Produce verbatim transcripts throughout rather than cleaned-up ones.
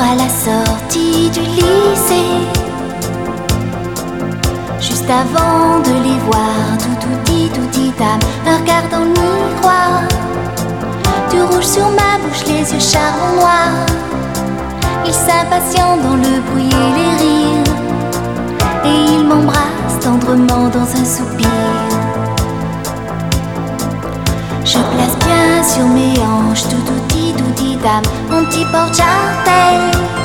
à la sortie du lycée, juste avant de les voir, tout tout dit, tout dit âme, un regard dans le miroir, du rouge sur ma bouche, les yeux charbon noir. Ils s'impatientent dans le bruit et les rires, et ils m'embrassent tendrement dans un soupir. Je place bien sur mes hanches, tout tout dit, tout dit dame, mon petit porte-jartel.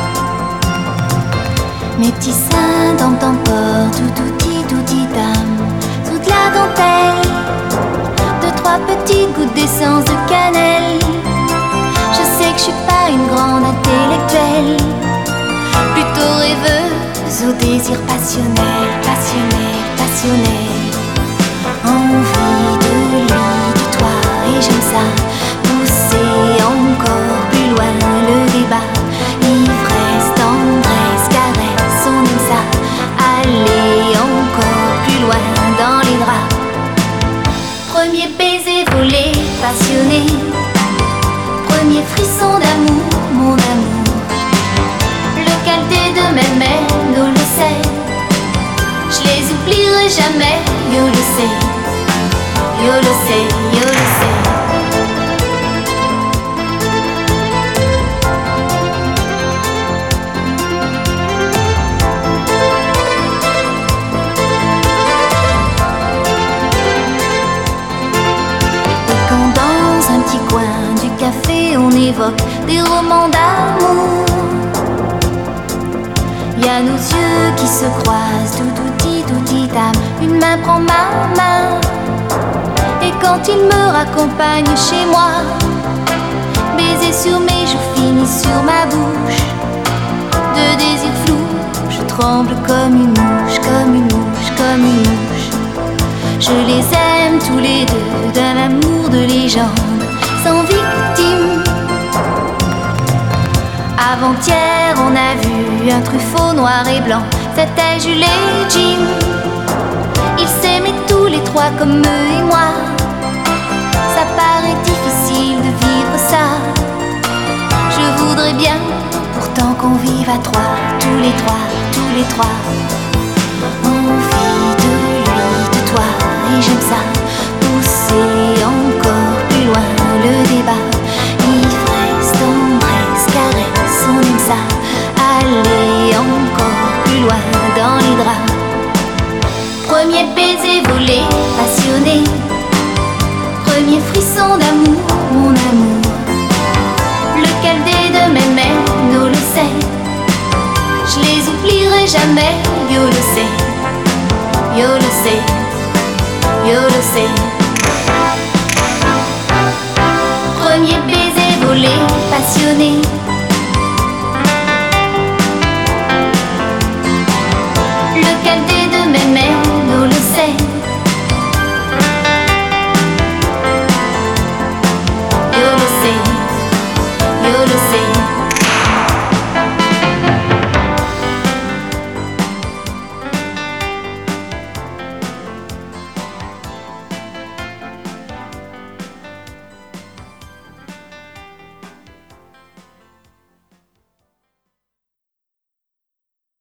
Mes petits seins dans ton corps, tout tout dit, tout dit dame, sous de la dentelle. Deux, trois petites gouttes d'essence de cannelle. Je sais que je suis pas une grande intellectuelle, plutôt rêveuse au désir passionnel, passionnel, passionnel. Envie de lui, de toi, et j'aime ça, pousser encore plus loin le débat. Ivresse, tendresse, caresse, on aime ça, aller encore plus loin dans les draps. Premier baiser volé, passionné, premier frisson d'amour, mon amour. Lequel des deux m'aimait, nous le sait. Je les oublierai jamais, yo le sais. Yo le sais, yo le sais. Et quand dans un petit coin du café on évoque des romans d'amour, y a nos yeux qui se croisent, tout tout dit, tout dit âme, une main prend ma main. Et quand il me raccompagne chez moi, baiser sur mes joues, finit sur ma bouche. De désir flou, je tremble comme une mouche, comme une mouche, comme une mouche. Je les aime tous les deux d'un amour de légende, sans victime. Avant-hier, on a vu un Truffaut noir et blanc, c'était Jules et Jim. Ils s'aimaient tous les trois comme eux et moi. Ça paraît difficile de vivre ça. Je voudrais bien, pourtant qu'on vive à trois, tous les trois, tous les trois. Envie de lui, de toi, et j'aime ça, pousser encore plus loin le débat. Ivresse, tendresse, caresse, on aime ça, aller encore plus loin dans les draps. Premier baiser volé, passionné, premier frisson d'amour, mon amour. Lequel des deux m'aimait, nous le sait. Je les oublierai jamais, yo le sais. Yo le sais, yo le sais. Premier baiser volé, passionné,